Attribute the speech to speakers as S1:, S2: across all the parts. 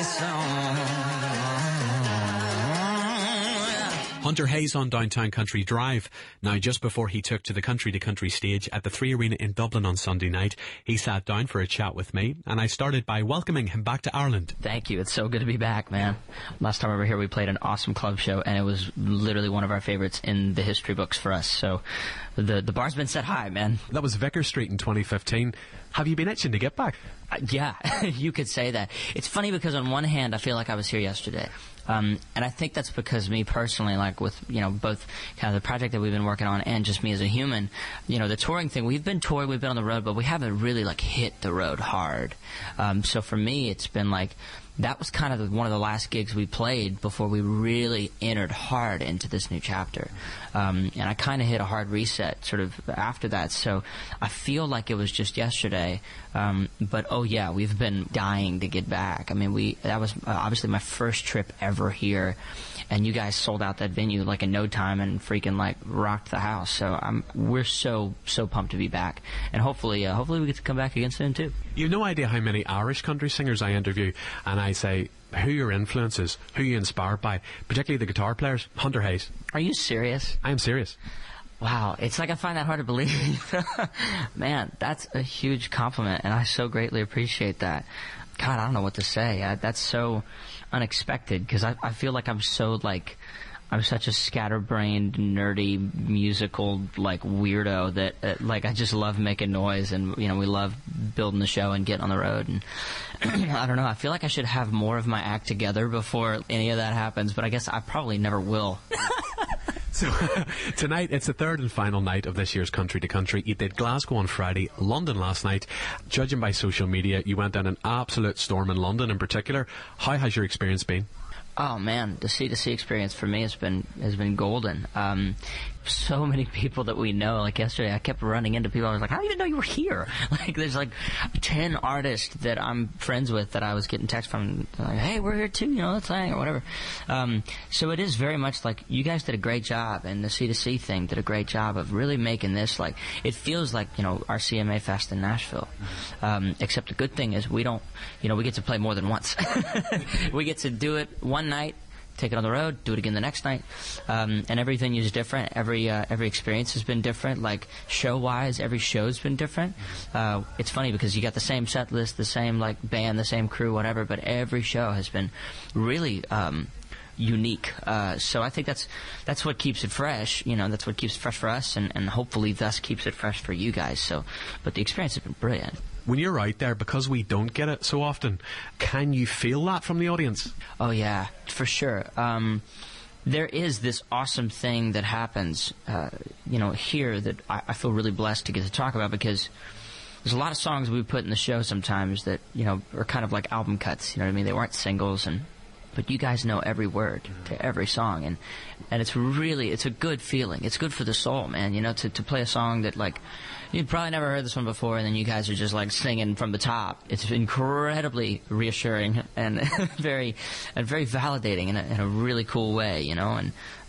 S1: Hunter Hayes on Downtown Country Drive. Now, just before he took to the country stage at the 3 Arena in Dublin on Sunday night, he sat down for a chat with me, and I started by welcoming him back to Ireland.
S2: Thank you. It's so good to be back, man. Last time we were here, we played an awesome club show, and it was literally one of our favorites in the history books for us. So the bar's been set high, man.
S1: That was Vicar Street in 2015. Have you been itching to get back?
S2: Yeah, you could say that. It's funny because on one hand, I feel like I was here yesterday. And I think that's because me personally, like with, both kind of the project that we've been working on and just me as a human, the touring thing, we've been touring, we've been on the road, but we haven't really like hit the road hard. So for me, it's been like, that was kind of one of the last gigs we played before we really entered hard into this new chapter. And I kind of hit a hard reset sort of after that. So I feel like it was just yesterday. But oh yeah, we've been dying to get back. I mean, that was obviously my first trip ever here. And you guys sold out that venue like in no time and freaking like rocked the house. So we're so pumped to be back. And hopefully we get to come back again soon too.
S1: You've no idea how many Irish country singers I interview, and I say who your influences, who you inspired by, particularly the guitar players. Hunter Hayes.
S2: Are you serious?
S1: I am serious.
S2: Wow, it's like I find that hard to believe. Man, that's a huge compliment, and I so greatly appreciate that. God, I don't know what to say. That's so unexpected, because I feel like I'm such a scatterbrained, nerdy, musical, weirdo that, I just love making noise, and, we love building the show and getting on the road, and I don't know, I feel like I should have more of my act together before any of that happens, but I guess I probably never will.
S1: So, tonight, it's the third and final night of this year's Country to Country. You did Glasgow on Friday, London last night. Judging by social media, you went down an absolute storm in London in particular. How has your experience been?
S2: Oh man, the C2C experience for me has been golden. So many people that we know. Like yesterday, I kept running into people. I was like, "How do you even know you were here?" There's 10 artists that I'm friends with that I was getting texts from. Like, "Hey, we're here too. Let's hang or whatever." So it is very much like you guys did a great job, and the C2C thing did a great job of really making this it feels like our CMA Fest in Nashville. Except the good thing is we don't. We get to play more than once. We get to do it one night, take it on the road, do it again the next night, and every venue is different. Every experience has been different. Show-wise, every show's been different. It's funny because you got the same set list, the same band, the same crew, whatever, but every show has been really unique. So I think that's what keeps it fresh. That's what keeps it fresh for us, and hopefully thus keeps it fresh for you guys. So, but the experience has been brilliant.
S1: When you're out there, because we don't get it so often, can you feel that from the audience?
S2: Oh yeah, for sure. There is this awesome thing that happens, here that I feel really blessed to get to talk about, because there's a lot of songs we put in the show sometimes that, are kind of like album cuts, you know what I mean? They weren't singles, but you guys know every word to every song, and it's a good feeling. It's good for the soul, man, to play a song that, you'd probably never heard this one before, and then you guys are just, singing from the top. It's incredibly reassuring and very validating in a really cool way, and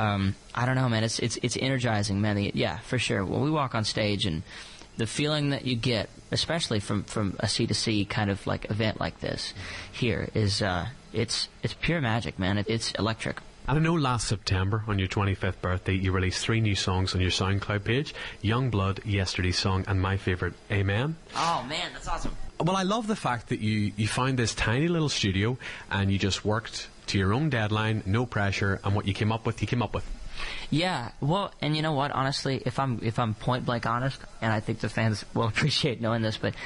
S2: I don't know, man, it's energizing, man. Yeah, for sure. When we walk on stage and the feeling that you get, especially from a C2C kind of event like this here, is it's pure magic, man. It's electric.
S1: And I know last September, on your 25th birthday, you released 3 new songs on your SoundCloud page: Young Blood, Yesterday's Song, and my favourite, Amen.
S2: Oh man, that's awesome.
S1: Well, I love the fact that you found this tiny little studio and you just worked to your own deadline, no pressure, and what you came up with.
S2: Yeah, well, and you know what? Honestly, if I'm point blank honest, and I think the fans will appreciate knowing this, but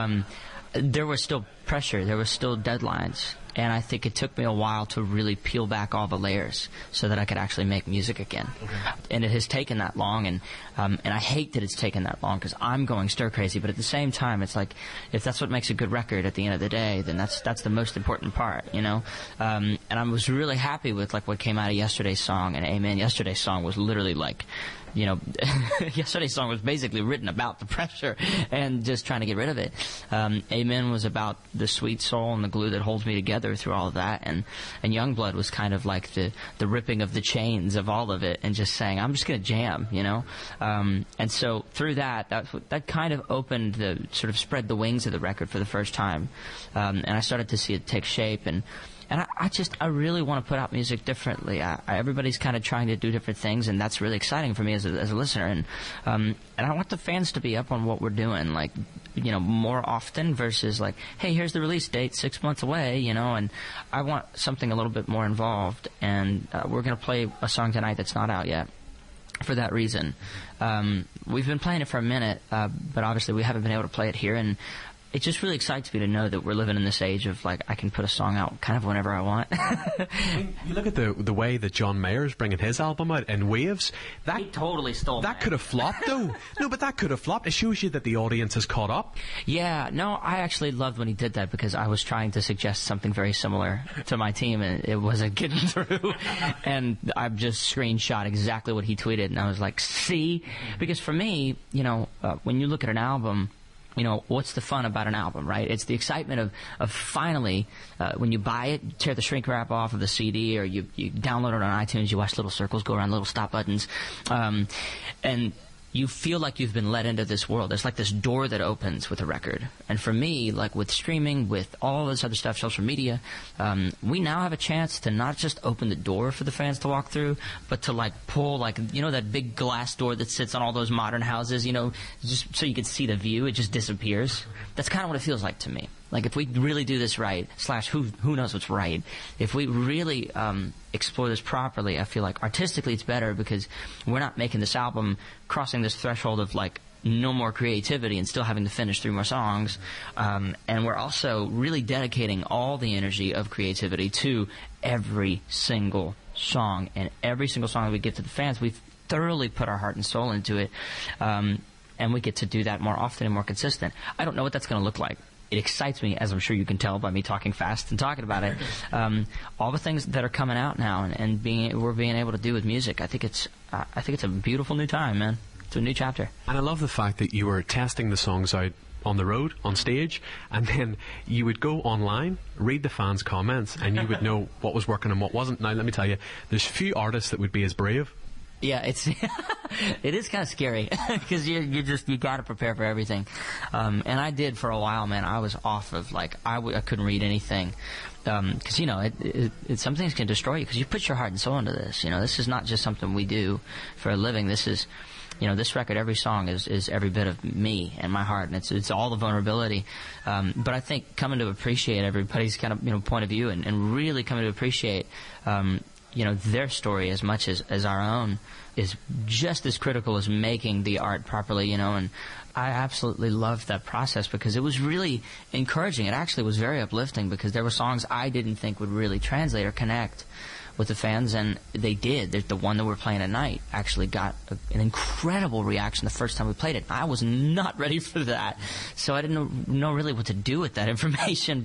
S2: there was still pressure, there was still deadlines, and I think it took me a while to really peel back all the layers so that I could actually make music again. Okay. And it has taken that long, and I hate that it's taken that long because I'm going stir crazy. But at the same time, it's like if that's what makes a good record at the end of the day, then that's the most important part, And I was really happy with what came out of yesterday's song, and Amen. Yesterday's song was literally yesterday's song was basically written about the pressure and just trying to get rid of it. Amen was about the sweet soul and the glue that holds me together through all of that, and Youngblood was kind of like the ripping of the chains of all of it and just saying, I'm just going to jam, and so through that kind of opened sort of spread the wings of the record for the first time, and I started to see it take shape, and I really want to put out music differently. Everybody's kind of trying to do different things, and that's really exciting for me as a listener. And I want the fans to be up on what we're doing, like, more often versus like, hey, here's the release date 6 months away, and I want something a little bit more involved. And we're going to play a song tonight that's not out yet. For that reason, we've been playing it for a minute, but obviously we haven't been able to play it here, and it just really excites me to know that we're living in this age of, like, I can put a song out kind of whenever I want.
S1: I mean, you look at the way that John Mayer's bringing his album out in waves.
S2: He totally stole
S1: that. Could have flopped, though. No, but that could have flopped. It shows you that the audience has caught up.
S2: Yeah, no, I actually loved when he did that because I was trying to suggest something very similar to my team, and it wasn't getting through. And I've just screenshot exactly what he tweeted, and I was like, see? Because for me, when you look at an album, what's the fun about an album, right? It's the excitement of finally, when you buy it, you tear the shrink wrap off of the CD, or you download it on iTunes, you watch little circles go around little stop buttons, and you feel like you've been let into this world. There's like this door that opens with a record. And for me, like with streaming, with all this other stuff, social media, we now have a chance to not just open the door for the fans to walk through, but to like pull, like, that big glass door that sits on all those modern houses, just so you can see the view. It just disappears. That's kind of what it feels like to me. Like, if we really do this right, / who knows what's right, if we really explore this properly, I feel like artistically it's better because we're not making this album crossing this threshold of, like, no more creativity and still having to finish 3 more songs. And we're also really dedicating all the energy of creativity to every single song. And every single song that we give to the fans, we've thoroughly put our heart and soul into it. And we get to do that more often and more consistent. I don't know what that's going to look like. It excites me, as I'm sure you can tell by me talking fast and talking about it. All the things that are coming out now and we're being able to do with music. I think it's a beautiful new time, man. It's a new chapter.
S1: And I love the fact that you were testing the songs out on the road, on stage, and then you would go online, read the fans' comments, and you would know what was working and what wasn't. Now, let me tell you, there's few artists that would be as brave.
S2: Yeah, it is kind of scary because you got to prepare for everything. And I did for a while, man. I was off of, like, I couldn't read anything because some things can destroy you because you put your heart and soul into this. This is not just something we do for a living. This is, this record, every song is every bit of me and my heart, and it's all the vulnerability. But I think coming to appreciate everybody's kind of point of view and really coming to appreciate their story as much as our own is just as critical as making the art properly, and I absolutely loved that process because it was really encouraging. It actually was very uplifting because there were songs I didn't think would really translate or connect with the fans, and they did. The one that we're playing tonight actually got an incredible reaction the first time we played it. I was not ready for that, so I didn't know really what to do with that information,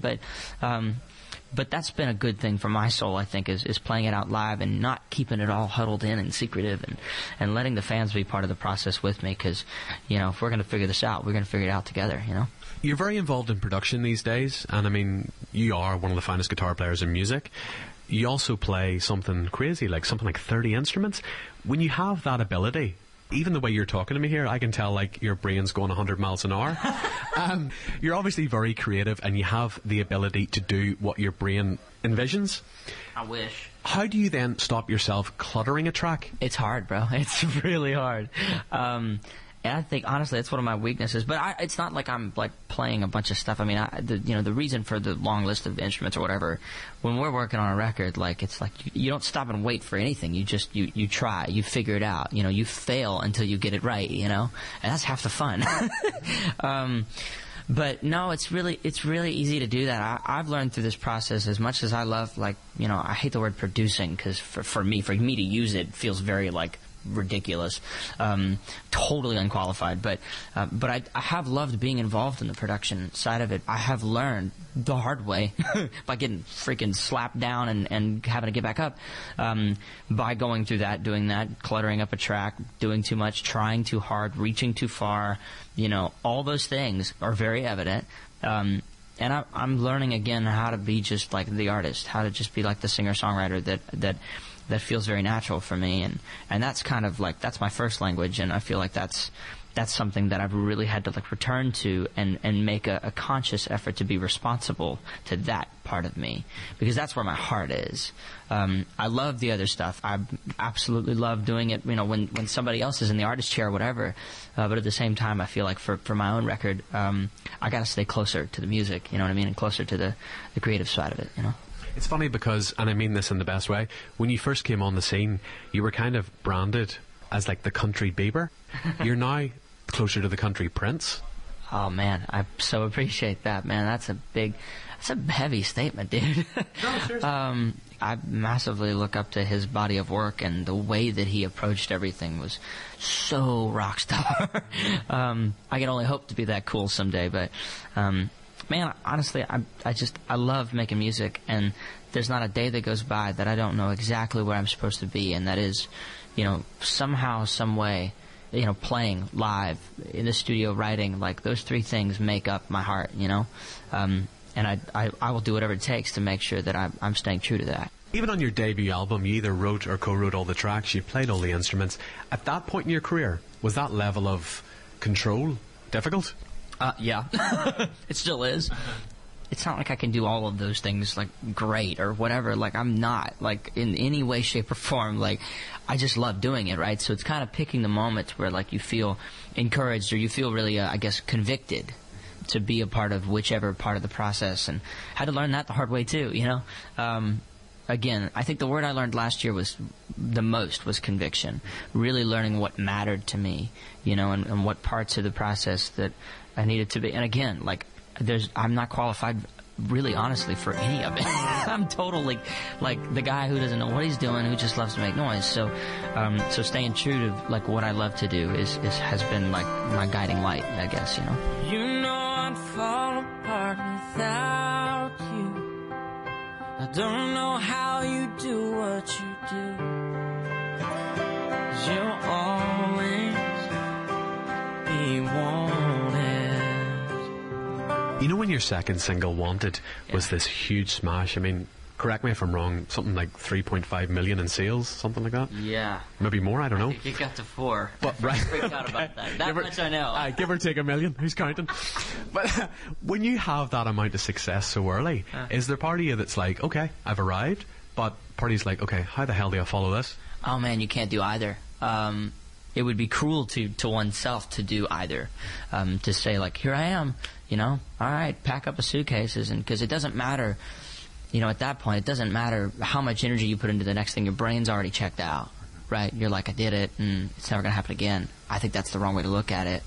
S2: but that's been a good thing for my soul, I think, is playing it out live and not keeping it all huddled in and secretive and letting the fans be part of the process with me because, if we're going to figure this out, we're going to figure it out together,
S1: You're very involved in production these days, and, I mean, you are one of the finest guitar players in music. You also play something crazy, something like 30 instruments. When you have that ability, even the way you're talking to me here, I can tell, like, your brain's going 100 miles an hour. You're obviously very creative, and you have the ability to do what your brain envisions.
S2: I wish.
S1: How do you then stop yourself cluttering a track?
S2: It's hard, bro. It's really hard. And I think, honestly, that's one of my weaknesses. But it's not like I'm, like, playing a bunch of stuff. I mean, the reason for the long list of instruments or whatever, when we're working on a record, like, it's like you don't stop and wait for anything. You just, you try. You figure it out. You fail until you get it right, And that's half the fun. But no, it's really easy to do that. I've learned through this process, as much as I love, I hate the word producing because for me to use it feels very, like, ridiculous, totally unqualified. But I have loved being involved in the production side of it. I have learned the hard way by getting freaking slapped down and having to get back up, by going through that, doing that, cluttering up a track, doing too much, trying too hard, reaching too far. All those things are very evident. And I'm learning again how to be just like the artist, how to just be like the singer-songwriter that feels very natural for me, and that's kind of like, that's my first language, and I feel like that's something that I've really had to like return to and make a conscious effort to be responsible to that part of me, because that's where my heart is. I love the other stuff. I absolutely love doing it, when somebody else is in the artist chair or whatever. But at the same time, I feel like for my own record, I got to stay closer to the music, you know what I mean, and closer to the creative side of it,
S1: It's funny because, and I mean this in the best way, when you first came on the scene, you were kind of branded as like the country Bieber. You're now closer to the country Prince.
S2: Oh man, I so appreciate that, man. That's a heavy statement, dude.
S1: No, seriously.
S2: I massively look up to his body of work, and the way that he approached everything was so rock star. I can only hope to be that cool someday, but man, honestly, I love making music, and there's not a day that goes by that I don't know exactly where I'm supposed to be, and that is, somehow, some way, playing live, in the studio, writing, like those three things make up my heart, and I will do whatever it takes to make sure that I'm staying true to that.
S1: Even on your debut album, you either wrote or co-wrote all the tracks, you played all the instruments. At that point in your career, was that level of control difficult?
S2: Yeah. It still is. It's not like I can do all of those things, like, great or whatever. Like, I'm not, like, in any way, shape, or form. Like, I just love doing it, right? So it's kind of picking the moments where, like, you feel encouraged or you feel really, I guess, convicted to be a part of whichever part of the process. And I had to learn that the hard way, too, Again, I think the word I learned last year was conviction. Really learning what mattered to me, and what parts of the process that I needed to be. And again, like, I'm not qualified, really, honestly, for any of it. I'm totally like the guy who doesn't know what he's doing, who just loves to make noise. So staying true to like what I love to do has been like my guiding light, I guess.
S3: I'd fall apart without you. I don't know how you do what you do, 'cause you'll always be wanted.
S1: When your second single, Wanted, was this huge smash, I mean, correct me if I'm wrong, something like 3.5 million in sales, something like that?
S2: Yeah.
S1: Maybe more, I don't know.
S2: I think it got to 4.
S1: But, right.
S2: I freaked out about that. That much I know.
S1: Give or take 1 million, who's counting? But when you have that amount of success so early, is there part of you that's like, okay, I've arrived, but party's like, okay, how the hell do I follow this?
S2: Oh man, you can't do either. It would be cruel to oneself to do either. To say like, here I am, all right, pack up a suitcases, and because it doesn't matter, at that point, it doesn't matter how much energy you put into the next thing. Your brain's already checked out, right? You're like, I did it, and it's never going to happen again. I think that's the wrong way to look at it,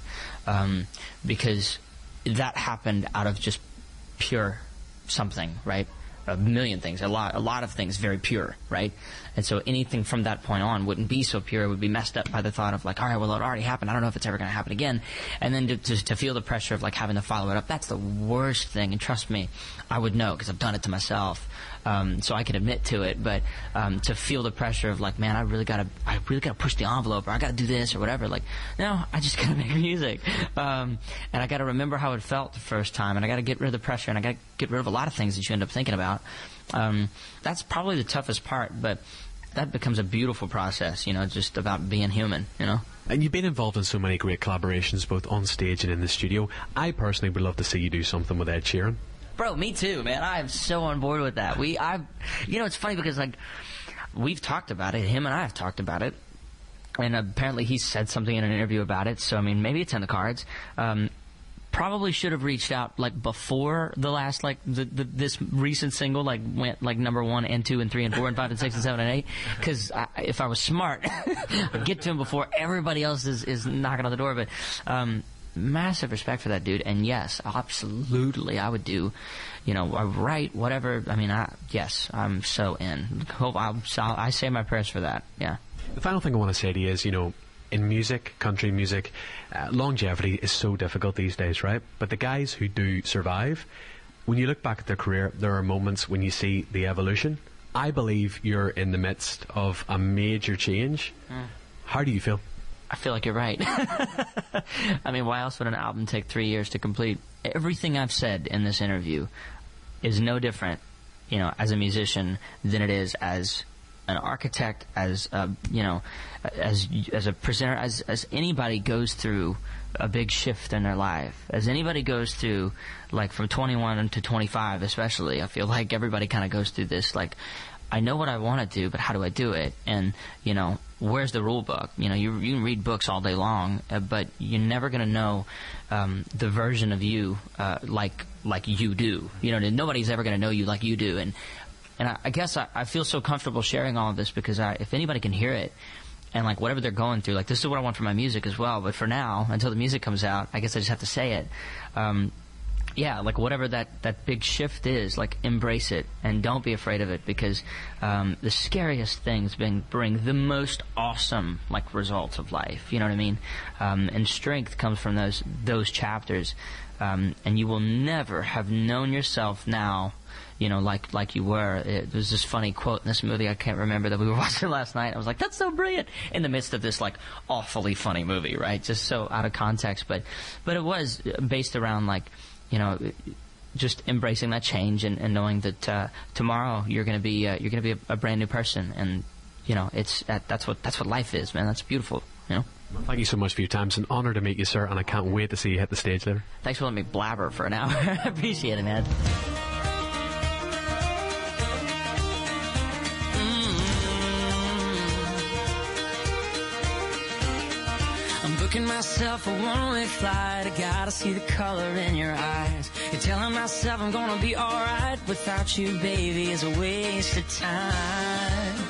S2: because that happened out of just pure something, right? A million things, a lot of things, very pure, right? And so anything from that point on wouldn't be so pure. It would be messed up by the thought of like, all right, well, it already happened. I don't know if it's ever going to happen again. And then to feel the pressure of like having to follow it up, that's the worst thing. And trust me, I would know because I've done it to myself. So I can admit to it. But to feel the pressure of like, man, I really gotta push the envelope, or I gotta do this or whatever. Like, no, I just gotta make music, and I gotta remember how it felt the first time, and I gotta get rid of the pressure, and I gotta get rid of a lot of things that you end up thinking about. That's probably the toughest part, but that becomes a beautiful process, just about being human,
S1: And you've been involved in so many great collaborations, both on stage and in the studio. I personally would love to see you do something with Ed Sheeran.
S2: Bro, me too, man. I am so on board with that. It's funny because like we've talked about it. Him and I have talked about it, and apparently he said something in an interview about it. So I mean, maybe it's in the cards. Probably should have reached out like before the last this recent single went like number 1 and 2 and 3 and 4 and 5 and 6 and 7 and 8. Because if I was smart, I'd get to him before everybody else is knocking on the door. But massive respect for that dude, and yes, absolutely, I would do, I write whatever. I mean, yes, I'm so in. Hope I say my prayers for that. Yeah.
S1: The final thing I want to say to you is, in music, country music, longevity is so difficult these days, right? But the guys who do survive, when you look back at their career, there are moments when you see the evolution. I believe you're in the midst of a major change. How do you feel?
S2: I feel like you're right. I mean, why else would an album take 3 years to complete? Everything I've said in this interview is no different, as a musician than it is as an architect, as a presenter, as anybody goes through a big shift in their life, as anybody goes through, like from 21 to 25 especially. I feel like everybody kind of goes through this, like, I know what I want to do, but how do I do it? And, where's the rule book? You can read books all day long, but you're never going to know the version of you like you do. Nobody's ever going to know you like you do. And I guess I feel so comfortable sharing all of this because if anybody can hear it, and like whatever they're going through, like this is what I want for my music as well. But for now, until the music comes out, I guess I just have to say it. Like whatever that big shift is, like embrace it and don't be afraid of it, because the scariest things bring the most awesome like results of life. You know what I mean? And strength comes from those chapters, and you will never have known yourself now. Like you were. There's this funny quote in this movie I can't remember that we were watching last night. I was like, that's so brilliant, in the midst of this like awfully funny movie, right? Just so out of context, but it was based around like, just embracing that change and knowing that tomorrow you're gonna be a brand new person, and that's what life is, man. That's beautiful. Well,
S1: thank you so much for your time. It's an honor to meet you, sir, and I can't wait to see you hit the stage later.
S2: Thanks for letting me blabber for an hour. I appreciate it, man.
S3: Booking myself a one-way flight. I gotta see the color in your eyes. You're telling myself I'm gonna be alright. Without you, baby, is a waste of time.